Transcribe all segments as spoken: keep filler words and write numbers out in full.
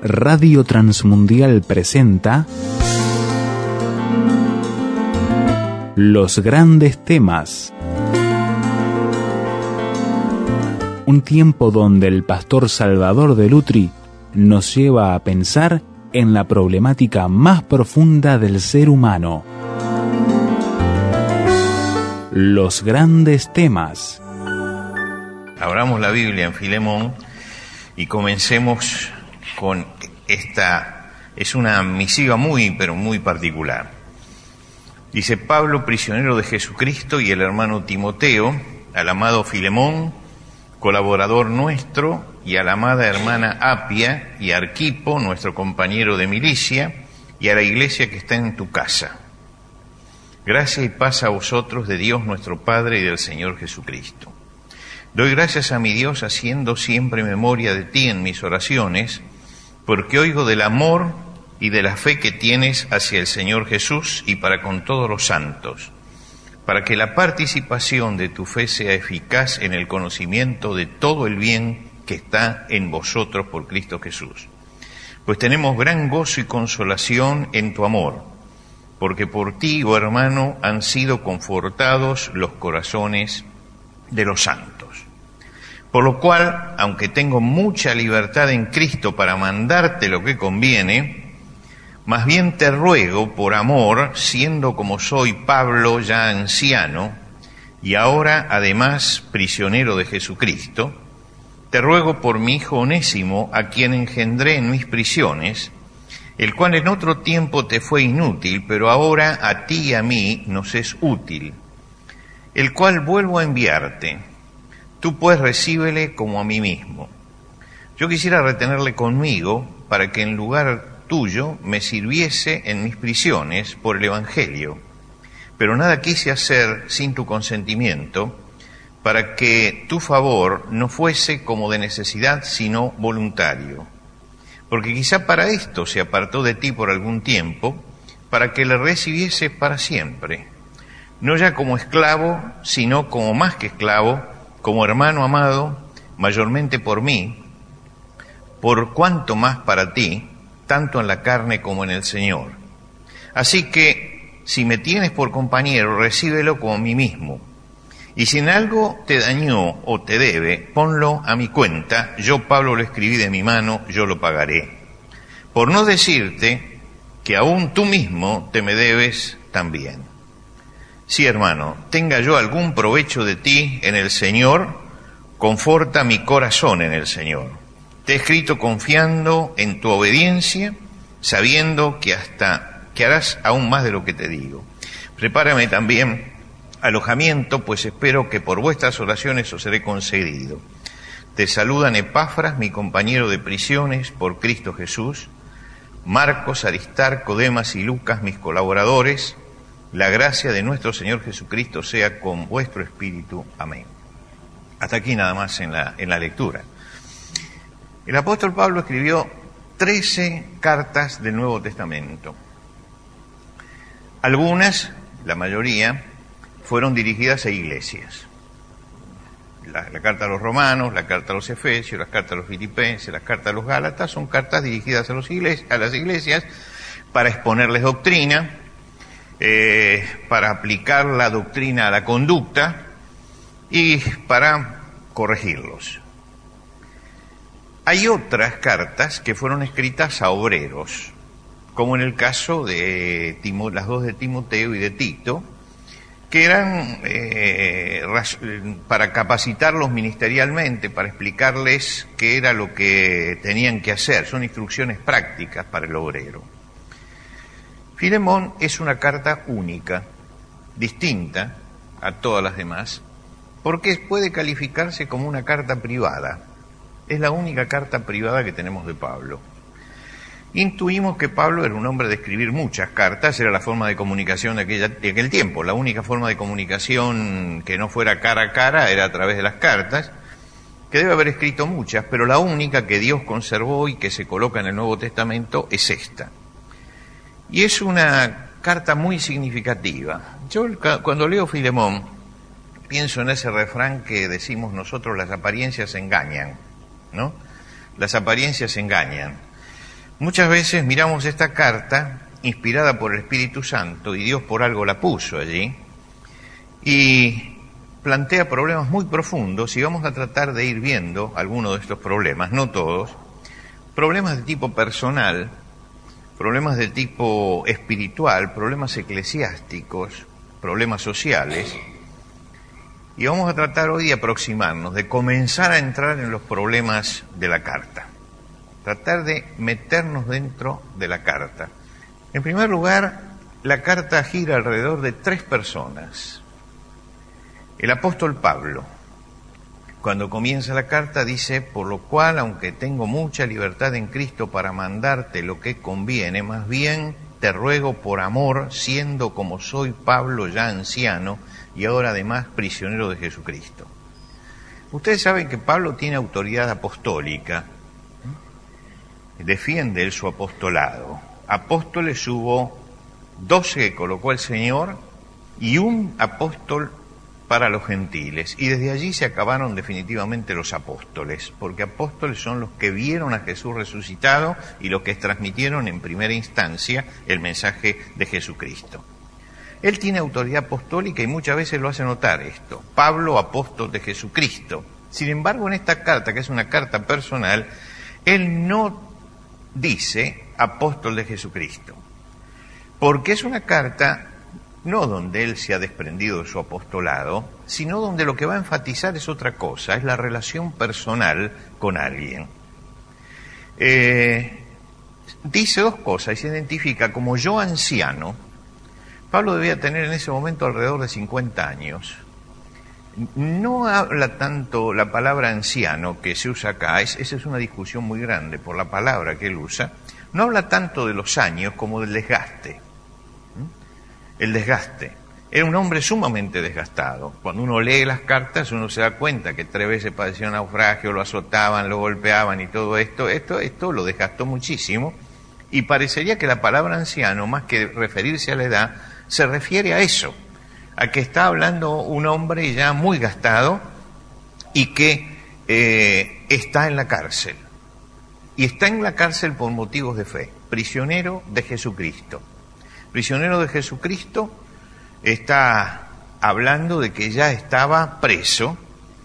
Radio Transmundial presenta Los Grandes Temas. Un tiempo donde el pastor Salvador de Lutri nos lleva a pensar en la problemática más profunda del ser humano. Los Grandes Temas. Abramos la Biblia en Filemón y comencemos con esta, es una misiva muy, pero muy particular. Dice: Pablo, prisionero de Jesucristo, y el hermano Timoteo, al amado Filemón, colaborador nuestro, y a la amada hermana Apia y Arquipo, nuestro compañero de milicia, y a la iglesia que está en tu casa. Gracia y paz a vosotros de Dios nuestro Padre y del Señor Jesucristo. Doy gracias a mi Dios haciendo siempre memoria de ti en mis oraciones, porque oigo del amor y de la fe que tienes hacia el Señor Jesús y para con todos los santos, para que la participación de tu fe sea eficaz en el conocimiento de todo el bien que está en vosotros por Cristo Jesús. Pues tenemos gran gozo y consolación en tu amor, porque por ti, oh hermano, han sido confortados los corazones de los santos. Por lo cual, aunque tengo mucha libertad en Cristo para mandarte lo que conviene, más bien te ruego por amor, siendo como soy Pablo ya anciano, y ahora además prisionero de Jesucristo, te ruego por mi hijo Onésimo, a quien engendré en mis prisiones, el cual en otro tiempo te fue inútil, pero ahora a ti y a mí nos es útil, el cual vuelvo a enviarte. Tú pues recíbele como a mí mismo. Yo quisiera retenerle conmigo para que en lugar tuyo me sirviese en mis prisiones por el Evangelio, pero nada quise hacer sin tu consentimiento, para que tu favor no fuese como de necesidad, sino voluntario. Porque quizá para esto se apartó de ti por algún tiempo, para que le recibiese para siempre, no ya como esclavo, sino como más que esclavo, como hermano amado, mayormente por mí, por cuanto más para ti, tanto en la carne como en el Señor. Así que, si me tienes por compañero, recíbelo como a mí mismo. Y si en algo te dañó o te debe, ponlo a mi cuenta. Yo, Pablo, lo escribí de mi mano, yo lo pagaré. Por no decirte que aún tú mismo te me debes también. Sí, hermano, tenga yo algún provecho de ti en el Señor, conforta mi corazón en el Señor. Te he escrito confiando en tu obediencia, sabiendo que hasta que harás aún más de lo que te digo. Prepárame también alojamiento, pues espero que por vuestras oraciones os seré concedido. Te saludan Epafras, mi compañero de prisiones por Cristo Jesús, Marcos, Aristarco, Demas y Lucas, mis colaboradores. La gracia de nuestro Señor Jesucristo sea con vuestro espíritu. Amén. Hasta aquí nada más en la, en la lectura. El apóstol Pablo escribió trece cartas del Nuevo Testamento. Algunas, la mayoría, fueron dirigidas a iglesias. La, la carta a los romanos, la carta a los efesios, las cartas a los filipenses, las cartas a los gálatas, son cartas dirigidas a, los igles, a las iglesias para exponerles doctrina, Eh, para aplicar la doctrina a la conducta y para corregirlos. Hay otras cartas que fueron escritas a obreros, como en el caso de Timo, las dos de Timoteo y de Tito, que eran eh, para capacitarlos ministerialmente, para explicarles qué era lo que tenían que hacer. Son instrucciones prácticas para el obrero. Filemón es una carta única, distinta a todas las demás, porque puede calificarse como una carta privada. Es la única carta privada que tenemos de Pablo. Intuimos que Pablo era un hombre de escribir muchas cartas, era la forma de comunicación de, aquella, de aquel tiempo. La única forma de comunicación que no fuera cara a cara era a través de las cartas, que debe haber escrito muchas, pero la única que Dios conservó y que se coloca en el Nuevo Testamento es esta. Y es una carta muy significativa. Yo cuando leo Filemón pienso en ese refrán que decimos nosotros: las apariencias engañan, ¿no? Las apariencias engañan. Muchas veces miramos esta carta inspirada por el Espíritu Santo, y Dios por algo la puso allí, y plantea problemas muy profundos, y vamos a tratar de ir viendo algunos de estos problemas, no todos, problemas de tipo personal, problemas de tipo espiritual, problemas eclesiásticos, problemas sociales, y vamos a tratar hoy de aproximarnos, de comenzar a entrar en los problemas de la carta, tratar de meternos dentro de la carta. En primer lugar, la carta gira alrededor de tres personas. El apóstol Pablo, cuando comienza la carta, dice: por lo cual, aunque tengo mucha libertad en Cristo para mandarte lo que conviene, más bien te ruego por amor, siendo como soy Pablo ya anciano y ahora además prisionero de Jesucristo. Ustedes saben que Pablo tiene autoridad apostólica, defiende él su apostolado. Apóstoles hubo doce que colocó el Señor y un apóstol para los gentiles, y desde allí se acabaron definitivamente los apóstoles, porque apóstoles son los que vieron a Jesús resucitado y los que transmitieron en primera instancia el mensaje de Jesucristo. Él tiene autoridad apostólica y muchas veces lo hace notar esto: Pablo, apóstol de Jesucristo. Sin embargo, en esta carta, que es una carta personal, él no dice apóstol de Jesucristo, porque es una carta no donde él se ha desprendido de su apostolado, sino donde lo que va a enfatizar es otra cosa, es la relación personal con alguien. Eh, dice dos cosas y se identifica como yo anciano. Pablo debía tener en ese momento alrededor de cincuenta años. No habla tanto la palabra anciano que se usa acá, es, esa es una discusión muy grande por la palabra que él usa, no habla tanto de los años como del desgaste. El desgaste. Era un hombre sumamente desgastado. Cuando uno lee las cartas, uno se da cuenta que tres veces padeció un naufragio, lo azotaban, lo golpeaban y todo esto, esto, esto lo desgastó muchísimo, y parecería que la palabra anciano, más que referirse a la edad, se refiere a eso, a que está hablando un hombre ya muy gastado y que eh, está en la cárcel. Y está en la cárcel por motivos de fe, prisionero de Jesucristo. Prisionero de Jesucristo está hablando de que ya estaba preso,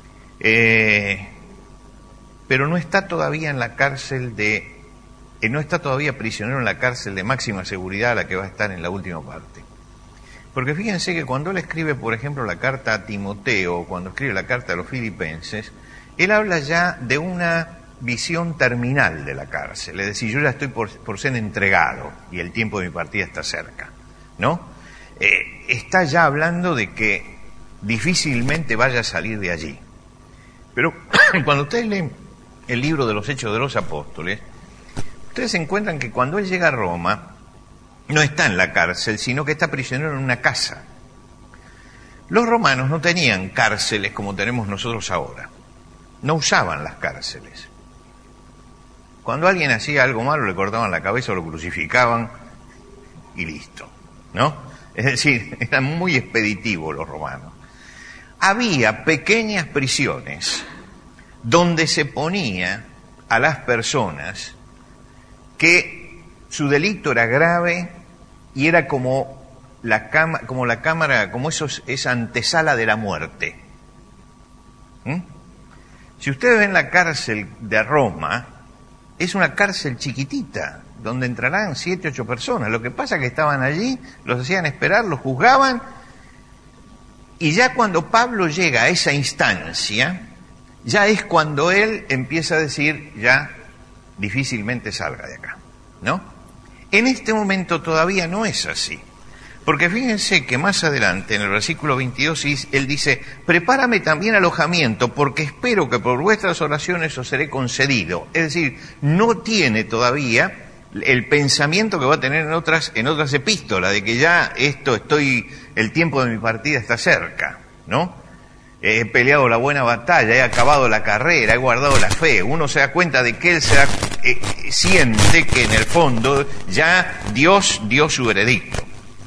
eh, pero no está todavía en la cárcel de, eh, no está todavía prisionero en la cárcel de máxima seguridad, a la que va a estar en la última parte. Porque fíjense que cuando él escribe, por ejemplo, la carta a Timoteo, cuando escribe la carta a los filipenses, él habla ya de una visión terminal de la cárcel, es decir, yo ya estoy por, por ser entregado y el tiempo de mi partida está cerca, ¿no? Eh, está ya hablando de que difícilmente vaya a salir de allí. Pero cuando ustedes leen el libro de los Hechos de los Apóstoles, ustedes encuentran que cuando él llega a Roma, no está en la cárcel, sino que está prisionero en una casa. Los romanos no tenían cárceles como tenemos nosotros ahora, no usaban las cárceles. Cuando alguien hacía algo malo, le cortaban la cabeza o lo crucificaban y listo, ¿no? Es decir, eran muy expeditivos los romanos. Había pequeñas prisiones donde se ponía a las personas que su delito era grave y era como la cama, como la cámara, como esos, esa antesala de la muerte. ¿Mm? Si ustedes ven la cárcel de Roma, es una cárcel chiquitita, donde entrarán siete, ocho personas. Lo que pasa es que estaban allí, los hacían esperar, los juzgaban, y ya cuando Pablo llega a esa instancia, ya es cuando él empieza a decir, ya difícilmente salga de acá, ¿no? En este momento todavía no es así. Porque fíjense que más adelante, en el versículo veintidós, él dice, prepárame también alojamiento, porque espero que por vuestras oraciones os seré concedido. Es decir, no tiene todavía el pensamiento que va a tener en otras, en otras epístolas, de que ya esto estoy, el tiempo de mi partida está cerca, ¿no? He peleado la buena batalla, he acabado la carrera, he guardado la fe. Uno se da cuenta de que él se da, eh, siente que en el fondo ya Dios dio su veredicto.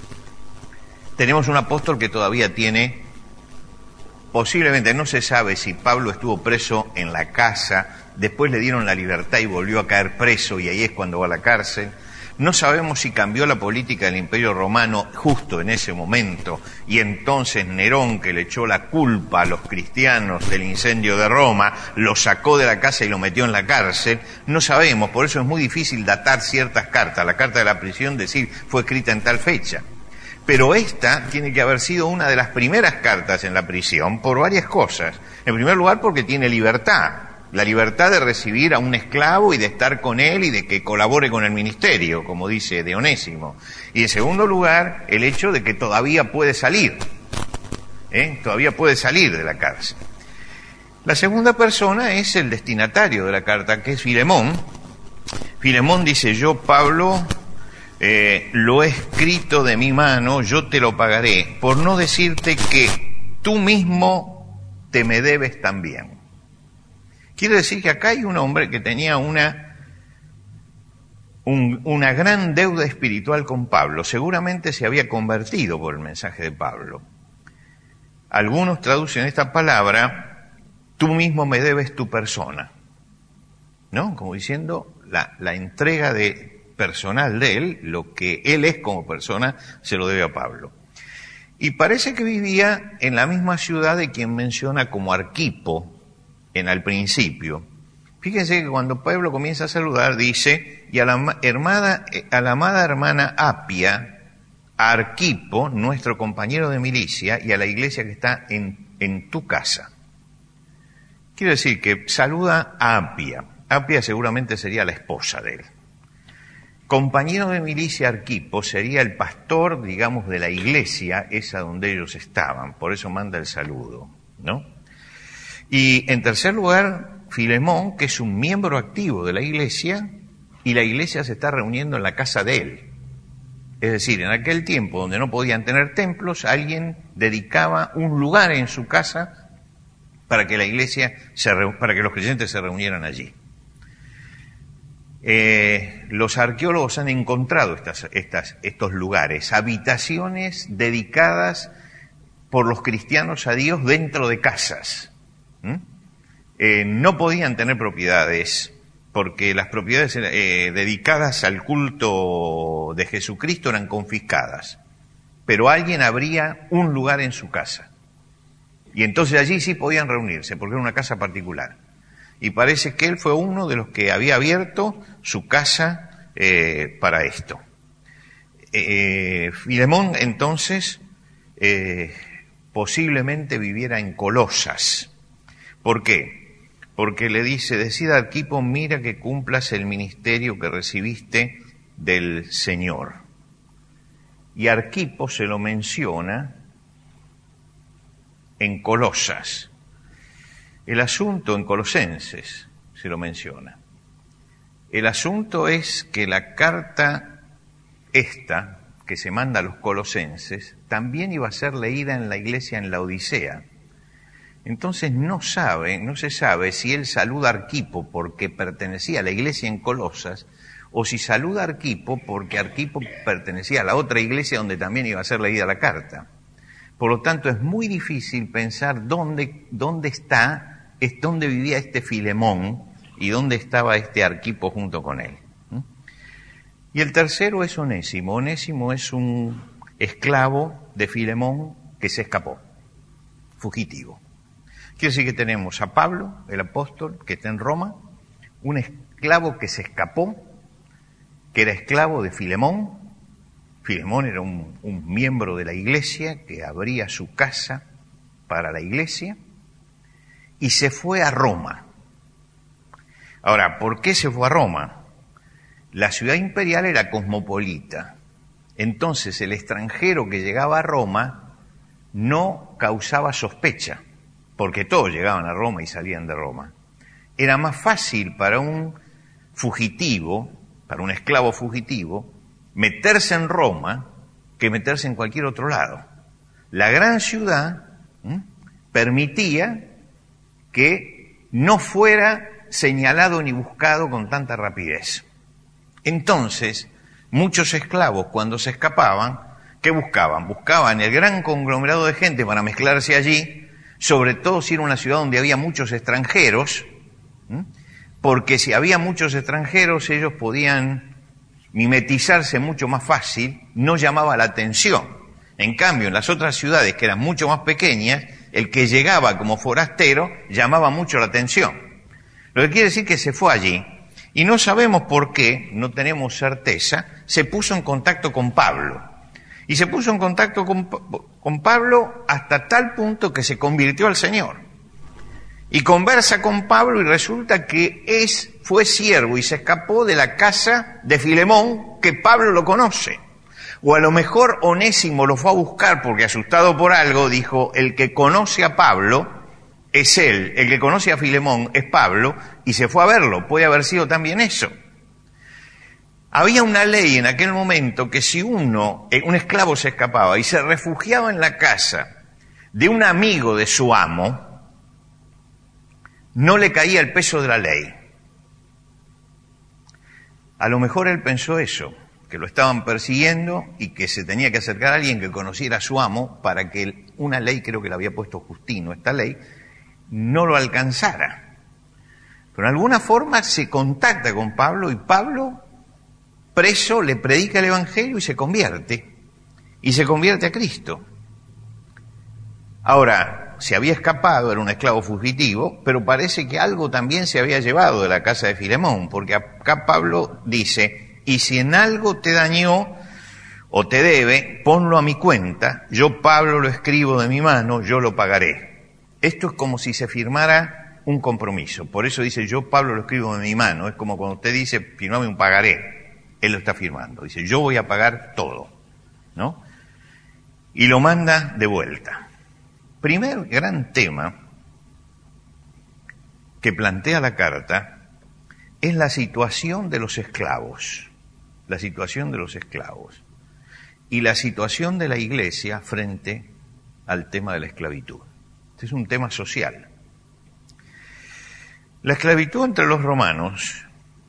Tenemos un apóstol que todavía tiene, posiblemente no se sabe si Pablo estuvo preso en la casa después le dieron la libertad y volvió a caer preso y ahí es cuando va a la cárcel. No sabemos si cambió la política del Imperio Romano justo en ese momento y entonces Nerón, que le echó la culpa a los cristianos del incendio de Roma, lo sacó de la casa y lo metió en la cárcel. No sabemos, por eso es muy difícil datar ciertas cartas. La carta de la prisión, decir, fue escrita en tal fecha. Pero esta tiene que haber sido una de las primeras cartas en la prisión por varias cosas. En primer lugar, porque tiene libertad. La libertad de recibir a un esclavo y de estar con él y de que colabore con el ministerio, como dice de Onésimo. Y en segundo lugar, el hecho de que todavía puede salir, ¿eh? Todavía puede salir de la cárcel. La segunda persona es el destinatario de la carta, que es Filemón. Filemón dice, yo, Pablo, eh, lo he escrito de mi mano, yo te lo pagaré, por no decirte que tú mismo te me debes también. Quiere decir que acá hay un hombre que tenía una, un, una gran deuda espiritual con Pablo. Seguramente se había convertido por el mensaje de Pablo. Algunos traducen esta palabra, tú mismo me debes tu persona, ¿no? Como diciendo, la, la entrega de personal de él, lo que él es como persona, se lo debe a Pablo. Y parece que vivía en la misma ciudad de quien menciona como Arquipo, en al principio. Fíjense que cuando Pablo comienza a saludar, dice, y a la, hermana, a la amada hermana Apia, a Arquipo, nuestro compañero de milicia, y a la iglesia que está en, en tu casa. Quiere decir que saluda a Apia. Apia seguramente sería la esposa de él. Compañero de milicia Arquipo sería el pastor, digamos, de la iglesia, esa donde ellos estaban. Por eso manda el saludo, ¿no? Y en tercer lugar, Filemón, que es un miembro activo de la iglesia, y la iglesia se está reuniendo en la casa de él. Es decir, en aquel tiempo donde no podían tener templos, alguien dedicaba un lugar en su casa para que la iglesia, se, para que los creyentes se reunieran allí. Eh, los arqueólogos han encontrado estas, estas, estos lugares, habitaciones dedicadas por los cristianos a Dios dentro de casas. ¿Mm? Eh, no podían tener propiedades porque las propiedades eh, dedicadas al culto de Jesucristo eran confiscadas, pero alguien abría un lugar en su casa y entonces allí sí podían reunirse porque era una casa particular y parece que él fue uno de los que había abierto su casa eh, para esto. Eh, Filemón entonces eh, posiblemente viviera en Colosas. ¿Por qué? Porque le dice, decid a Arquipo, mira que cumplas el ministerio que recibiste del Señor. Y Arquipo se lo menciona en Colosas. El asunto en Colosenses se lo menciona. El asunto es que la carta esta, que se manda a los colosenses, también iba a ser leída en la iglesia en la Odisea. Entonces no sabe, no se sabe si él saluda a Arquipo porque pertenecía a la iglesia en Colosas o si saluda a Arquipo porque Arquipo pertenecía a la otra iglesia donde también iba a ser leída la carta. Por lo tanto, es muy difícil pensar dónde, dónde está, es dónde vivía este Filemón y dónde estaba este Arquipo junto con él. Y el tercero es Onésimo. Onésimo es un esclavo de Filemón que se escapó, fugitivo. Quiere decir que tenemos a Pablo, el apóstol, que está en Roma, un esclavo que se escapó, que era esclavo de Filemón. Filemón era un, un miembro de la iglesia que abría su casa para la iglesia y se fue a Roma. Ahora, ¿por qué se fue a Roma? La ciudad imperial era cosmopolita. Entonces el extranjero que llegaba a Roma no causaba sospecha, porque todos llegaban a Roma y salían de Roma. Era más fácil para un fugitivo, para un esclavo fugitivo, meterse en Roma que meterse en cualquier otro lado. La gran ciudad ¿m? permitía que no fuera señalado ni buscado con tanta rapidez. Entonces, muchos esclavos cuando se escapaban, ¿qué buscaban? Buscaban el gran conglomerado de gente para mezclarse allí, sobre todo si era una ciudad donde había muchos extranjeros, ¿m? porque si había muchos extranjeros, ellos podían mimetizarse mucho más fácil, no llamaba la atención. En cambio, en las otras ciudades, que eran mucho más pequeñas, el que llegaba como forastero llamaba mucho la atención. Lo que quiere decir que se fue allí, y no sabemos por qué, no tenemos certeza, se puso en contacto con Pablo. Y se puso en contacto con, con Pablo hasta tal punto que se convirtió al Señor. Y conversa con Pablo y resulta que es, fue siervo y se escapó de la casa de Filemón, que Pablo lo conoce. O a lo mejor Onésimo lo fue a buscar porque asustado por algo dijo, el que conoce a Pablo es él, el que conoce a Filemón es Pablo, y se fue a verlo. Puede haber sido también eso. Había una ley en aquel momento que si uno, un esclavo se escapaba y se refugiaba en la casa de un amigo de su amo, no le caía el peso de la ley. A lo mejor él pensó eso, que lo estaban persiguiendo y que se tenía que acercar a alguien que conociera a su amo para que una ley, creo que la había puesto Justino, esta ley, no lo alcanzara. Pero de alguna forma se contacta con Pablo y Pablo, preso, le predica el Evangelio y se convierte. Y se convierte a Cristo. Ahora, se había escapado, era un esclavo fugitivo, pero parece que algo también se había llevado de la casa de Filemón, porque acá Pablo dice, y si en algo te dañó o te debe, ponlo a mi cuenta, yo Pablo lo escribo de mi mano, yo lo pagaré. Esto es como si se firmara un compromiso, por eso dice, yo Pablo lo escribo de mi mano, es como cuando usted dice, firmame un pagaré, él lo está firmando, dice, yo voy a pagar todo, ¿no? Y lo manda de vuelta. Primer gran tema que plantea la carta es la situación de los esclavos, la situación de los esclavos y la situación de la Iglesia frente al tema de la esclavitud. Este es un tema social. La esclavitud entre los romanos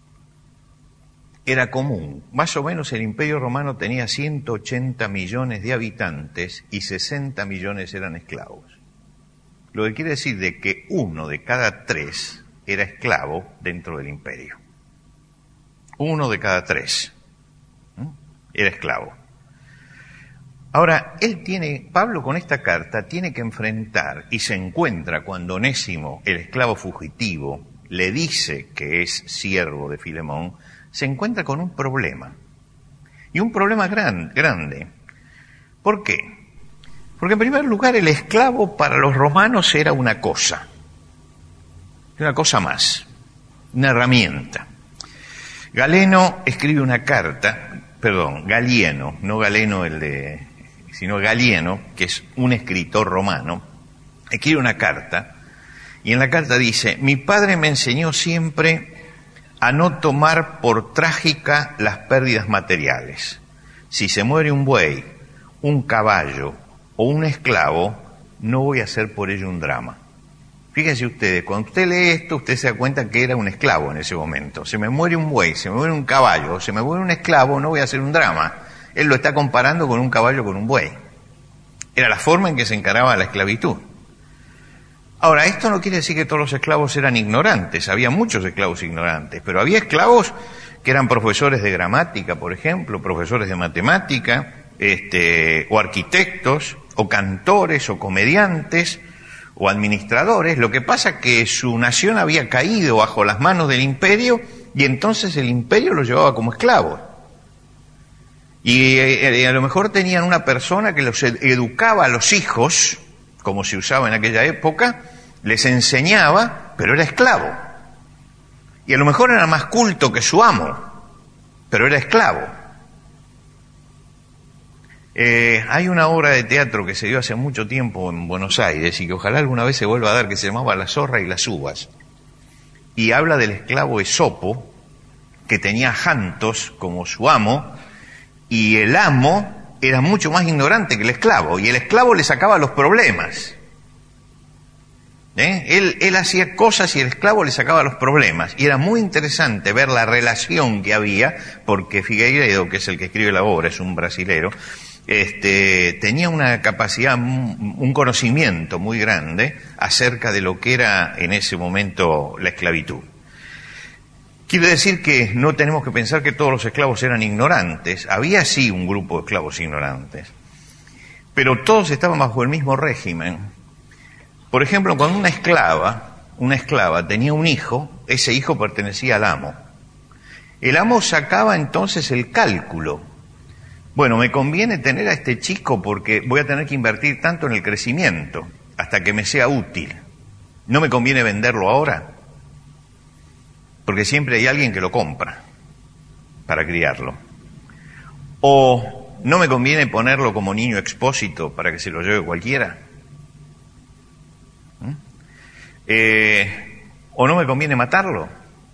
era común. Más o menos el Imperio Romano tenía ciento ochenta millones de habitantes y sesenta millones eran esclavos. Lo que quiere decir de que uno de cada tres era esclavo dentro del imperio. Uno de cada tres ¿no? era esclavo. Ahora, él tiene, Pablo con esta carta tiene que enfrentar y se encuentra cuando Onésimo, el esclavo fugitivo, le dice que es siervo de Filemón, se encuentra con un problema. Y un problema gran, grande. ¿Por qué? Porque en primer lugar el esclavo para los romanos era una cosa. Una cosa más. Una herramienta. Galeno escribe una carta, perdón, Galieno, no Galeno el de, sino Galieno, que es un escritor romano, escribe una carta, y en la carta dice, mi padre me enseñó siempre a no tomar por trágica las pérdidas materiales. Si se muere un buey, un caballo o un esclavo, no voy a hacer por ello un drama. Fíjense ustedes, cuando usted lee esto, usted se da cuenta que era un esclavo en ese momento. Se me muere un buey, se me muere un caballo, se me muere un esclavo, no voy a hacer un drama. Él lo está comparando con un caballo con un buey. Era la forma en que se encaraba la esclavitud. Ahora, esto no quiere decir que todos los esclavos eran ignorantes, había muchos esclavos ignorantes, pero había esclavos que eran profesores de gramática, por ejemplo, profesores de matemática, este, o arquitectos, o cantores, o comediantes, o administradores. Lo que pasa es que su nación había caído bajo las manos del imperio y entonces el imperio los llevaba como esclavos. Y eh, a lo mejor tenían una persona que los educaba a los hijos, como se usaba en aquella época, les enseñaba, pero era esclavo. Y a lo mejor era más culto que su amo, pero era esclavo. Eh, hay una obra de teatro que se dio hace mucho tiempo en Buenos Aires y que ojalá alguna vez se vuelva a dar, que se llamaba La zorra y las uvas. Y habla del esclavo Esopo, que tenía jantos como su amo, y el amo era mucho más ignorante que el esclavo, y el esclavo le sacaba los problemas. ¿Eh? Él, él hacía cosas y el esclavo le sacaba los problemas. Y era muy interesante ver la relación que había, porque Figueiredo, que es el que escribe la obra, es un brasilero, este, tenía una capacidad, un conocimiento muy grande acerca de lo que era en ese momento la esclavitud. Quiere decir que no tenemos que pensar que todos los esclavos eran ignorantes. Había sí un grupo de esclavos ignorantes, pero todos estaban bajo el mismo régimen. Por ejemplo, cuando una esclava, una esclava tenía un hijo, ese hijo pertenecía al amo. El amo sacaba entonces el cálculo. Bueno, me conviene tener a este chico porque voy a tener que invertir tanto en el crecimiento hasta que me sea útil. ¿No me conviene venderlo ahora? Porque siempre hay alguien que lo compra para criarlo. O no me conviene ponerlo como niño expósito para que se lo lleve cualquiera. ¿Mm? Eh, o no me conviene matarlo.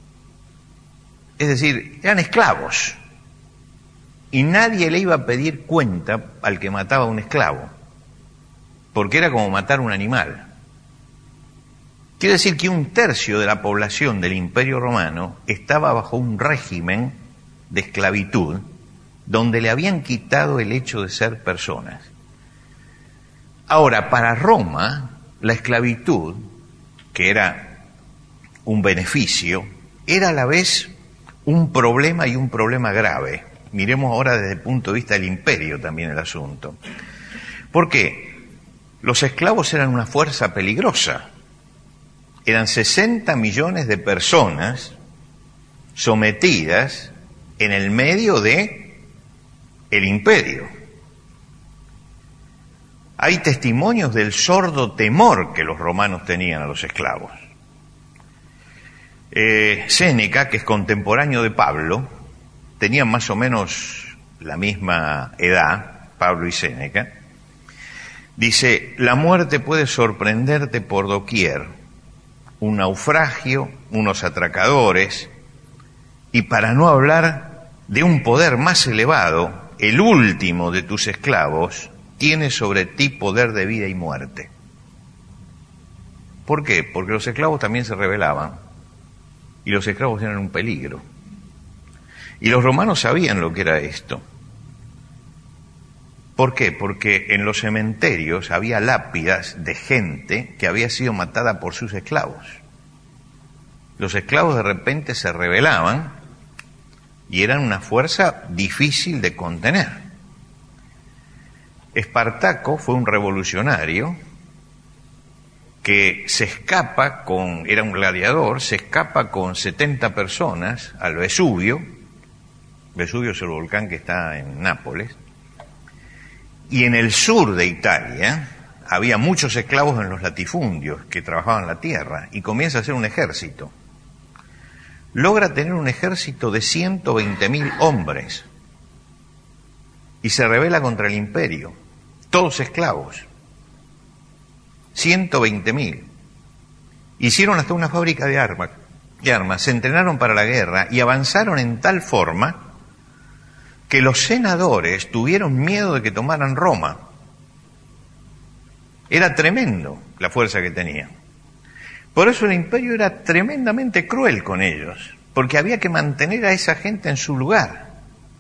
Es decir, eran esclavos. Y nadie le iba a pedir cuenta al que mataba a un esclavo, porque era como matar un animal. Quiere decir que un tercio de la población del Imperio Romano estaba bajo un régimen de esclavitud donde le habían quitado el hecho de ser personas. Ahora, para Roma, la esclavitud, que era un beneficio, era a la vez un problema y un problema grave. Miremos ahora desde el punto de vista del imperio también el asunto. ¿Por qué? Los esclavos eran una fuerza peligrosa. Eran sesenta millones de personas sometidas en el medio de el imperio. Hay testimonios del sordo temor que los romanos tenían a los esclavos. Eh, Séneca, que es contemporáneo de Pablo, tenían más o menos la misma edad, Pablo y Séneca, dice, la muerte puede sorprenderte por doquier, un naufragio, unos atracadores, y para no hablar de un poder más elevado, el último de tus esclavos tiene sobre ti poder de vida y muerte. ¿Por qué? Porque los esclavos también se rebelaban, y los esclavos eran un peligro. Y los romanos sabían lo que era esto. ¿Por qué? Porque en los cementerios había lápidas de gente que había sido matada por sus esclavos. Los esclavos de repente se rebelaban y eran una fuerza difícil de contener. Espartaco fue un revolucionario que se escapa con, era un gladiador, se escapa con setenta personas al Vesubio. Vesubio es el volcán que está en Nápoles. Y en el sur de Italia había muchos esclavos en los latifundios que trabajaban la tierra y comienza a hacer un ejército. Logra tener un ejército de ciento veinte mil hombres y se rebela contra el imperio, todos esclavos, ciento veinte mil. Hicieron hasta una fábrica de armas, de armas, se entrenaron para la guerra y avanzaron en tal forma que los senadores tuvieron miedo de que tomaran Roma. Era tremendo la fuerza que tenían. Por eso el imperio era tremendamente cruel con ellos, porque había que mantener a esa gente en su lugar.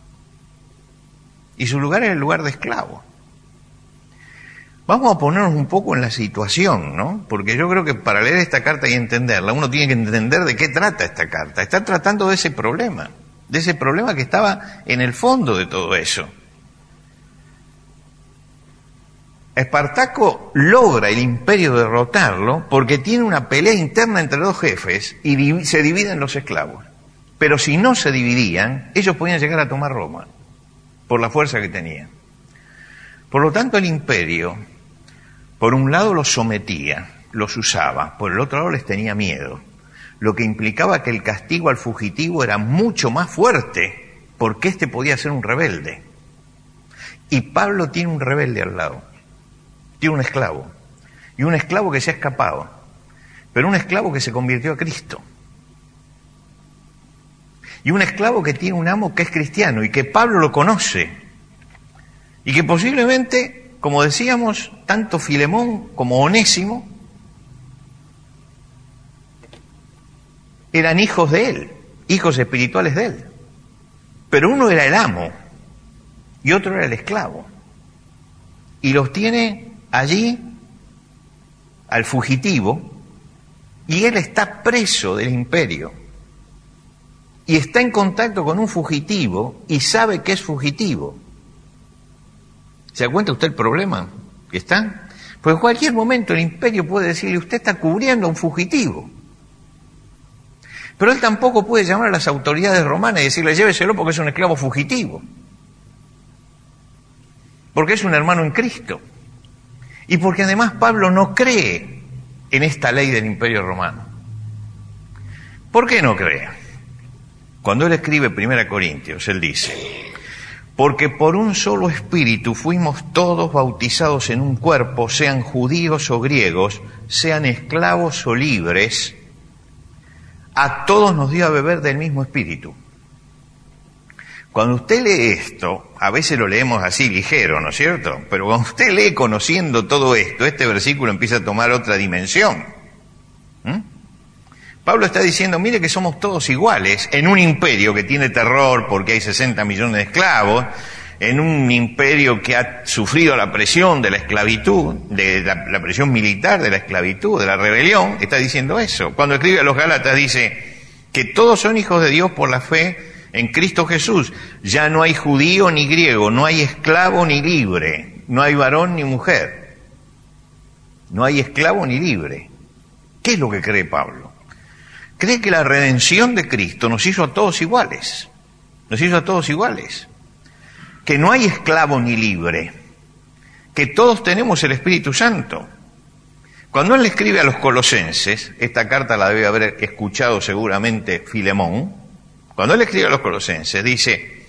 Y su lugar era el lugar de esclavo. Vamos a ponernos un poco en la situación, ¿no? Porque yo creo que para leer esta carta y entenderla, uno tiene que entender de qué trata esta carta. Está tratando de ese problema. De ese problema que estaba en el fondo de todo eso. Espartaco logra el imperio derrotarlo porque tiene una pelea interna entre dos jefes y div- se dividen los esclavos. Pero si no se dividían, ellos podían llegar a tomar Roma por la fuerza que tenían. Por lo tanto, el imperio, por un lado los sometía, los usaba, por el otro lado les tenía miedo. Lo que implicaba que el castigo al fugitivo era mucho más fuerte, porque éste podía ser un rebelde. Y Pablo tiene un rebelde al lado, tiene un esclavo, y un esclavo que se ha escapado, pero un esclavo que se convirtió a Cristo. Y un esclavo que tiene un amo que es cristiano, y que Pablo lo conoce, y que posiblemente, como decíamos, tanto Filemón como Onésimo, eran hijos de él, hijos espirituales de él. Pero uno era el amo y otro era el esclavo. Y los tiene allí al fugitivo y él está preso del imperio. y está en contacto con un fugitivo y sabe que es fugitivo. ¿Se da cuenta usted el problema que está? Pues en cualquier momento el imperio puede decirle, usted está cubriendo a un fugitivo. Pero él tampoco puede llamar a las autoridades romanas y decirle, lléveselo porque es un esclavo fugitivo. Porque es un hermano en Cristo. Y porque además Pablo no cree en esta ley del imperio romano. ¿Por qué no cree? Cuando él escribe primera Corintios, él dice, porque por un solo espíritu fuimos todos bautizados en un cuerpo, sean judíos o griegos, sean esclavos o libres, a todos nos dio a beber del mismo espíritu. Cuando usted lee esto, a veces lo leemos así ligero, ¿no es cierto? Pero cuando usted lee conociendo todo esto, este versículo empieza a tomar otra dimensión. ¿Mm? Pablo está diciendo, mire que somos todos iguales en un imperio que tiene terror porque hay sesenta millones de esclavos, en un imperio que ha sufrido la presión de la esclavitud, de la, la presión militar de la esclavitud, de la rebelión, está diciendo eso. Cuando escribe a los Gálatas dice que todos son hijos de Dios por la fe en Cristo Jesús. Ya no hay judío ni griego, no hay esclavo ni libre, no hay varón ni mujer, no hay esclavo ni libre. ¿Qué es lo que cree Pablo? Cree que la redención de Cristo nos hizo a todos iguales, nos hizo a todos iguales, que no hay esclavo ni libre, que todos tenemos el Espíritu Santo. Cuando él le escribe a los colosenses, esta carta la debe haber escuchado seguramente Filemón, cuando él escribe a los colosenses dice,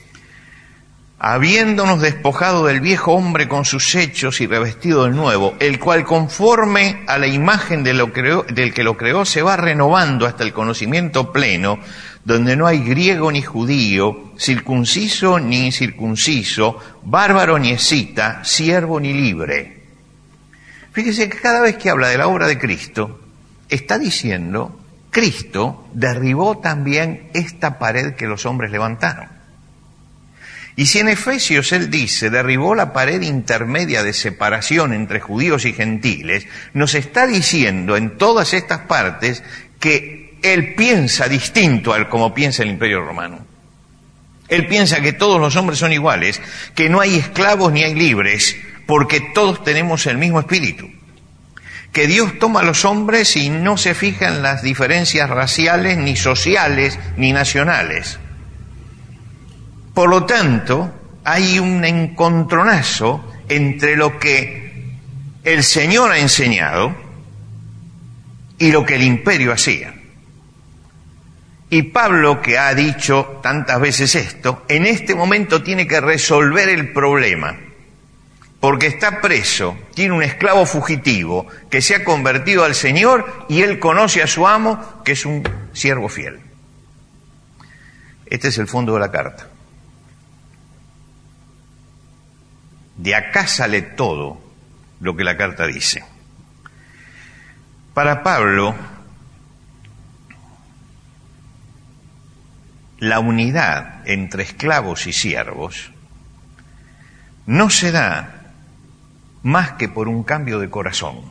habiéndonos despojado del viejo hombre con sus hechos y revestido del nuevo, el cual conforme a la imagen de lo creó, del que lo creó se va renovando hasta el conocimiento pleno, donde no hay griego ni judío, circunciso ni incircunciso, bárbaro ni escita, siervo ni libre. Fíjese que cada vez que habla de la obra de Cristo, está diciendo, Cristo derribó también esta pared que los hombres levantaron. Y si en Efesios él dice, derribó la pared intermedia de separación entre judíos y gentiles, nos está diciendo en todas estas partes que él piensa distinto al como piensa el Imperio Romano. Él piensa que todos los hombres son iguales, que no hay esclavos ni hay libres, porque todos tenemos el mismo espíritu. Que Dios toma a los hombres y no se fija en las diferencias raciales, ni sociales, ni nacionales. Por lo tanto, hay un encontronazo entre lo que el Señor ha enseñado y lo que el imperio hacía. Y Pablo, que ha dicho tantas veces esto, en este momento tiene que resolver el problema, porque está preso, tiene un esclavo fugitivo que se ha convertido al Señor y él conoce a su amo, que es un siervo fiel. Este es el fondo de la carta. De acá sale todo lo que la carta dice. Para Pablo, la unidad entre esclavos y siervos no se da más que por un cambio de corazón.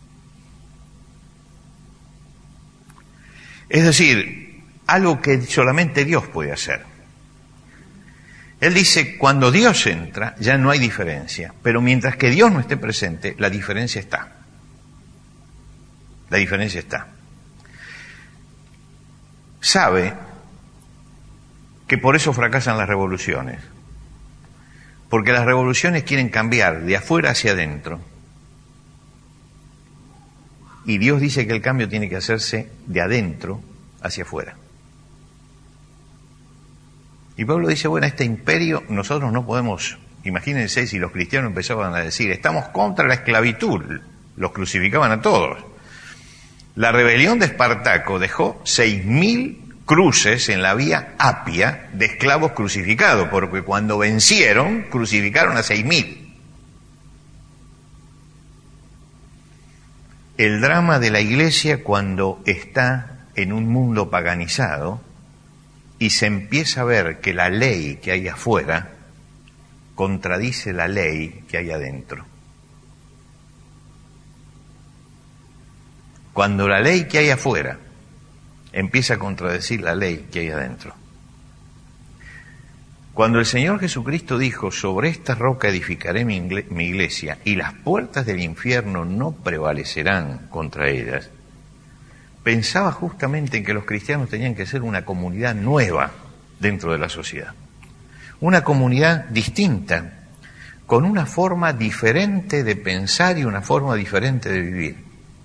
Es decir, algo que solamente Dios puede hacer. Él dice, cuando Dios entra, ya no hay diferencia, pero mientras que Dios no esté presente, la diferencia está. La diferencia está. Sabe que por eso fracasan las revoluciones, porque las revoluciones quieren cambiar de afuera hacia adentro, y Dios dice que el cambio tiene que hacerse de adentro hacia afuera. Y Pablo dice, bueno, este imperio nosotros no podemos, imagínense si los cristianos empezaban a decir, estamos contra la esclavitud, los crucificaban a todos. La rebelión de Espartaco dejó seis mil cruces en la vía Apia de esclavos crucificados, porque cuando vencieron, crucificaron a seis mil. El drama de la iglesia cuando está en un mundo paganizado, y se empieza a ver que la ley que hay afuera contradice la ley que hay adentro. Cuando la ley que hay afuera empieza a contradecir la ley que hay adentro. Cuando el Señor Jesucristo dijo, sobre esta roca edificaré mi, mi iglesia y las puertas del infierno no prevalecerán contra ellas, pensaba justamente en que los cristianos tenían que ser una comunidad nueva dentro de la sociedad. Una comunidad distinta, con una forma diferente de pensar y una forma diferente de vivir.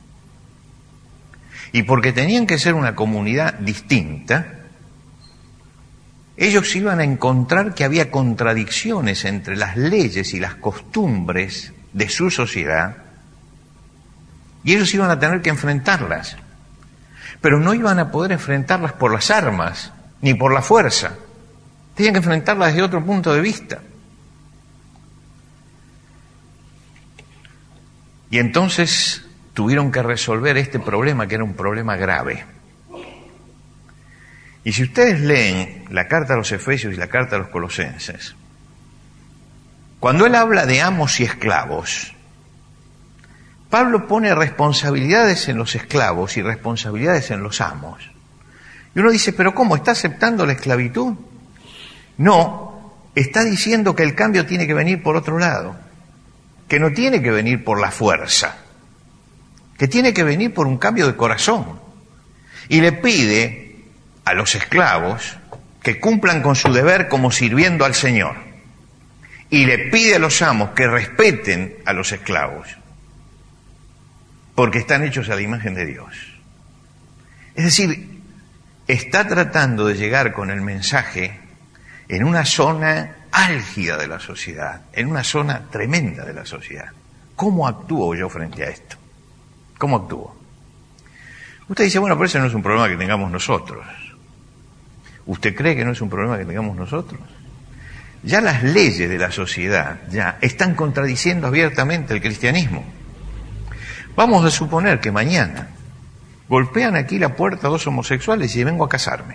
Y porque tenían que ser una comunidad distinta, ellos iban a encontrar que había contradicciones entre las leyes y las costumbres de su sociedad, y ellos iban a tener que enfrentarlas. Pero no iban a poder enfrentarlas por las armas, ni por la fuerza. Tenían que enfrentarlas desde otro punto de vista. Y entonces tuvieron que resolver este problema, que era un problema grave. Y si ustedes leen la carta a los Efesios y la carta a los Colosenses, cuando él habla de amos y esclavos, Pablo pone responsabilidades en los esclavos y responsabilidades en los amos. Y uno dice, ¿pero cómo? ¿Está aceptando la esclavitud? No, está diciendo que el cambio tiene que venir por otro lado, que no tiene que venir por la fuerza, que tiene que venir por un cambio de corazón. Y le pide a los esclavos que cumplan con su deber como sirviendo al Señor. Y le pide a los amos que respeten a los esclavos, porque están hechos a la imagen de Dios. Es decir, está tratando de llegar con el mensaje en una zona álgida de la sociedad, en una zona tremenda de la sociedad. ¿Cómo actúo yo frente a esto? ¿Cómo actúo? Usted dice, bueno, pero ese no es un problema que tengamos nosotros. ¿Usted cree que no es un problema que tengamos nosotros? Ya las leyes de la sociedad ya están contradiciendo abiertamente el cristianismo. Vamos a suponer que mañana golpean aquí la puerta dos homosexuales y vengo a casarme.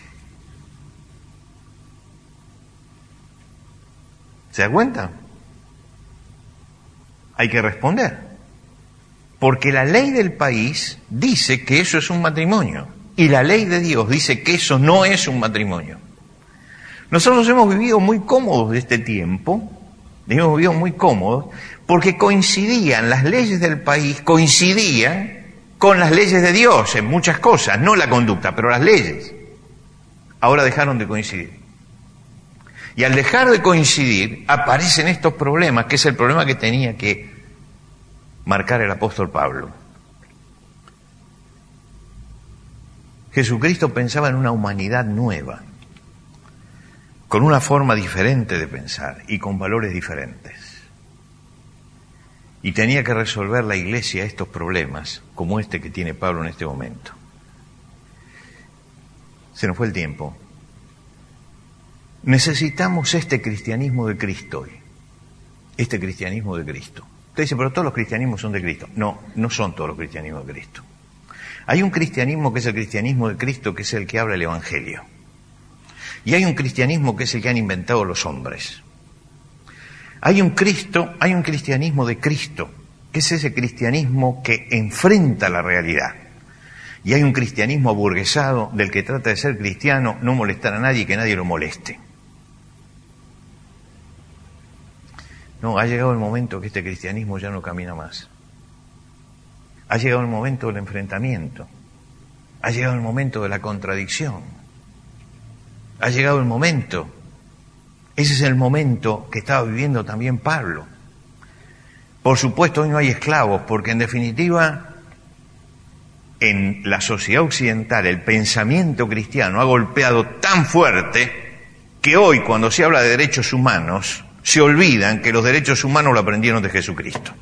¿Se da cuenta? Hay que responder. Porque la ley del país dice que eso es un matrimonio. Y la ley de Dios dice que eso no es un matrimonio. Nosotros hemos vivido muy cómodos de este tiempo, hemos vivido muy cómodos, porque coincidían, las leyes del país coincidían con las leyes de Dios en muchas cosas, no la conducta, pero las leyes. Ahora dejaron de coincidir. Y al dejar de coincidir, aparecen estos problemas, que es el problema que tenía que marcar el apóstol Pablo. Jesucristo pensaba en una humanidad nueva, con una forma diferente de pensar y con valores diferentes. Y tenía que resolver la iglesia estos problemas, como este que tiene Pablo en este momento. Se nos fue el tiempo. Necesitamos este cristianismo de Cristo hoy. Este cristianismo de Cristo. Usted dice, pero todos los cristianismos son de Cristo. No, no son todos los cristianismos de Cristo. Hay un cristianismo que es el cristianismo de Cristo, que es el que habla el Evangelio. Y hay un cristianismo que es el que han inventado los hombres. Hay un Cristo, hay un cristianismo de Cristo, que es ese cristianismo que enfrenta la realidad. Y hay un cristianismo aburguesado del que trata de ser cristiano, no molestar a nadie y que nadie lo moleste. No, ha llegado el momento que este cristianismo ya no camina más. Ha llegado el momento del enfrentamiento. Ha llegado el momento de la contradicción. Ha llegado el momento. Ese es el momento que estaba viviendo también Pablo. Por supuesto, hoy no hay esclavos, porque en definitiva, en la sociedad occidental, el pensamiento cristiano ha golpeado tan fuerte que hoy, cuando se habla de derechos humanos, se olvidan que los derechos humanos lo aprendieron de Jesucristo.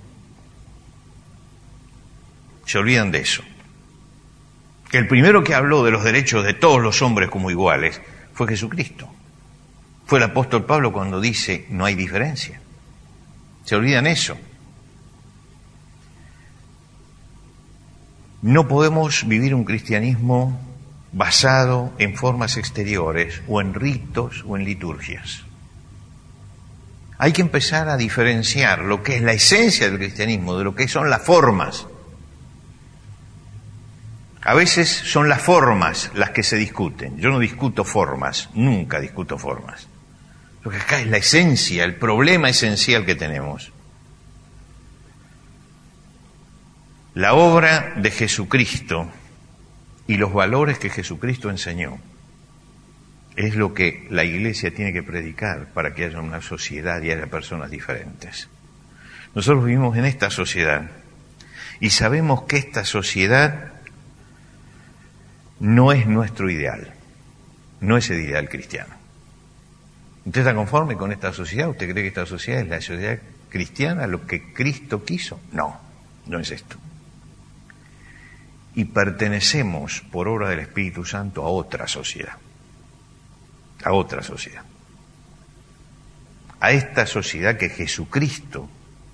Se olvidan de eso. Que el primero que habló de los derechos de todos los hombres como iguales fue Jesucristo. Fue el apóstol Pablo cuando dice, no hay diferencia. Se olvidan eso. No podemos vivir un cristianismo basado en formas exteriores, o en ritos, o en liturgias. Hay que empezar a diferenciar lo que es la esencia del cristianismo de lo que son las formas. A veces son las formas las que se discuten. Yo no discuto formas, nunca discuto formas. Porque acá es la esencia, el problema esencial que tenemos. La obra de Jesucristo y los valores que Jesucristo enseñó es lo que la Iglesia tiene que predicar para que haya una sociedad y haya personas diferentes. Nosotros vivimos en esta sociedad y sabemos que esta sociedad no es nuestro ideal, no es el ideal cristiano. ¿Usted está conforme con esta sociedad? ¿Usted cree que esta sociedad es la sociedad cristiana, lo que Cristo quiso? No, no es esto. Y pertenecemos, por obra del Espíritu Santo, a otra sociedad. A otra sociedad. A esta sociedad que Jesucristo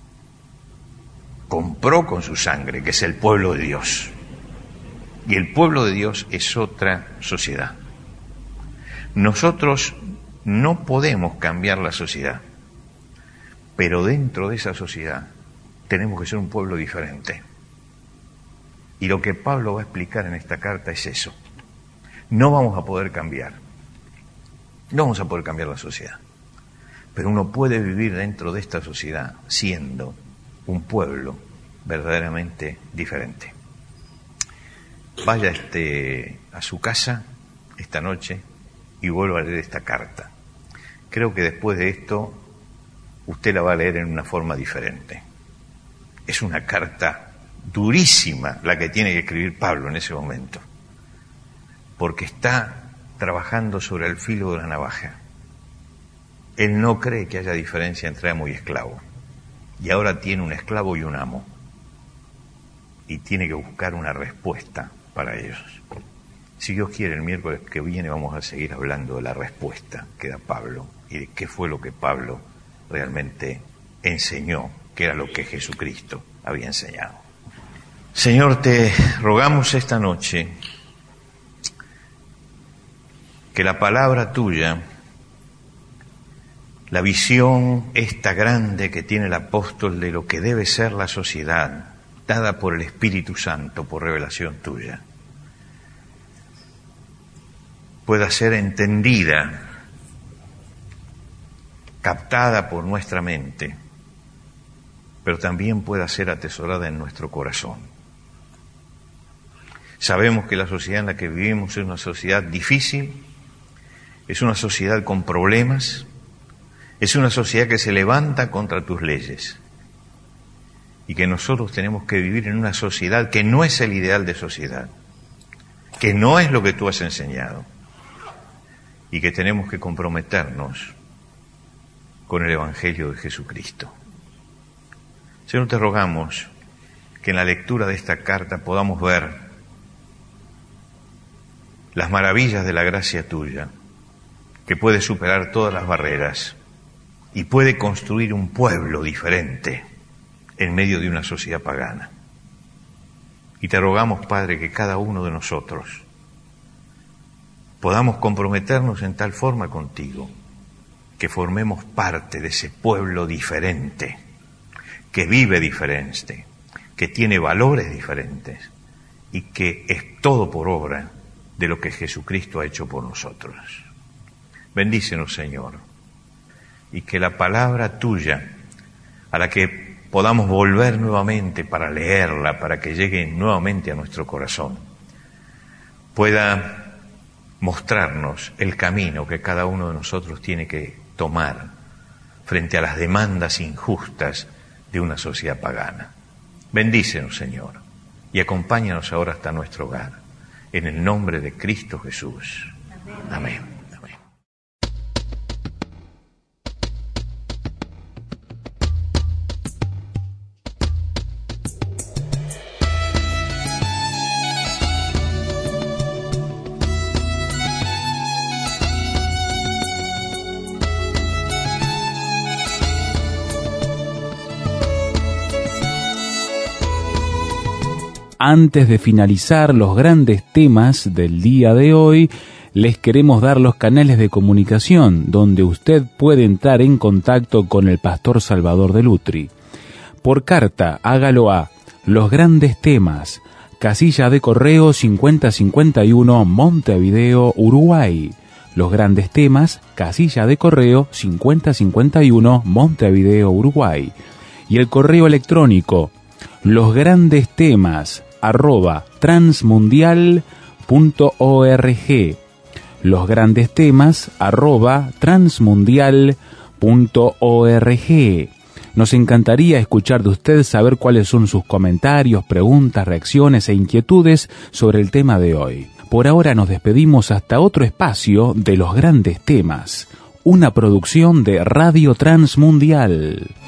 compró con su sangre, que es el pueblo de Dios. Y el pueblo de Dios es otra sociedad. Nosotros no podemos cambiar la sociedad, pero dentro de esa sociedad tenemos que ser un pueblo diferente. Y lo que Pablo va a explicar en esta carta es eso. No vamos a poder cambiar. No vamos a poder cambiar la sociedad. Pero uno puede vivir dentro de esta sociedad siendo un pueblo verdaderamente diferente. Vaya este, a su casa esta noche y vuelva a leer esta carta. Creo que después de esto usted la va a leer en una forma diferente. Es una carta durísima la que tiene que escribir Pablo en ese momento, porque está trabajando sobre el filo de la navaja. Él no cree que haya diferencia entre amo y esclavo, y ahora tiene un esclavo y un amo, y tiene que buscar una respuesta para ellos. Si Dios quiere, el miércoles que viene vamos a seguir hablando de la respuesta que da Pablo y de qué fue lo que Pablo realmente enseñó, que era lo que Jesucristo había enseñado. Señor, te rogamos esta noche que la palabra tuya, la visión esta grande que tiene el apóstol de lo que debe ser la sociedad, dada por el Espíritu Santo, por revelación tuya, pueda ser entendida, captada por nuestra mente, pero también pueda ser atesorada en nuestro corazón. Sabemos que la sociedad en la que vivimos es una sociedad difícil, es una sociedad con problemas, es una sociedad que se levanta contra tus leyes y que nosotros tenemos que vivir en una sociedad que no es el ideal de sociedad, que no es lo que tú has enseñado y que tenemos que comprometernos con el Evangelio de Jesucristo. Señor, te rogamos que en la lectura de esta carta podamos ver las maravillas de la gracia tuya, que puede superar todas las barreras y puede construir un pueblo diferente en medio de una sociedad pagana. Y te rogamos, Padre, que cada uno de nosotros podamos comprometernos en tal forma contigo, que formemos parte de ese pueblo diferente, que vive diferente, que tiene valores diferentes y que es todo por obra de lo que Jesucristo ha hecho por nosotros. Bendícenos, Señor, y que la palabra tuya, a la que podamos volver nuevamente para leerla, para que llegue nuevamente a nuestro corazón, pueda mostrarnos el camino que cada uno de nosotros tiene que tomar frente a las demandas injustas de una sociedad pagana. Bendícenos, Señor, y acompáñanos ahora hasta nuestro hogar. En el nombre de Cristo Jesús. Amén. Amén. Antes de finalizar los grandes temas del día de hoy, les queremos dar los canales de comunicación donde usted puede entrar en contacto con el pastor Salvador de Lutri. Por carta, hágalo a Los Grandes Temas, casilla de correo cincuenta cincuenta y uno, Montevideo, Uruguay. Los Grandes Temas, casilla de correo cincuenta cincuenta y uno, Montevideo, Uruguay. Y el correo electrónico, losgrandestemas arroba transmundial punto org. Losgrandestemas arroba transmundial punto org. Nos encantaría escuchar de usted, saber cuáles son sus comentarios, preguntas, reacciones e inquietudes sobre el tema de hoy. Por ahora nos despedimos hasta otro espacio de Los Grandes Temas, una producción de Radio Transmundial.